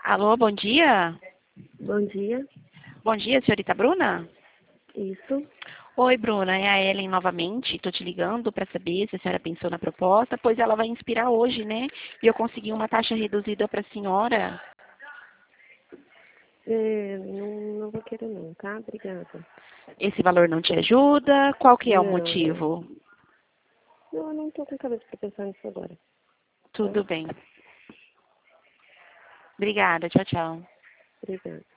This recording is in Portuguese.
Alô, bom dia. Bom dia. Bom dia, senhorita Bruna? Isso. Oi, Bruna, é a Ellen novamente. Estou te ligando para saber se a senhora pensou na proposta, pois ela vai inspirar hoje, né? E eu consegui uma taxa reduzida para a senhora. Não vou querer não, tá? Obrigada. Esse valor não te ajuda? Qual que é o Não, motivo? eu não tô com cabeça para pensar nisso agora, tá? Tudo bem. Obrigada, tchau, tchau. Obrigada.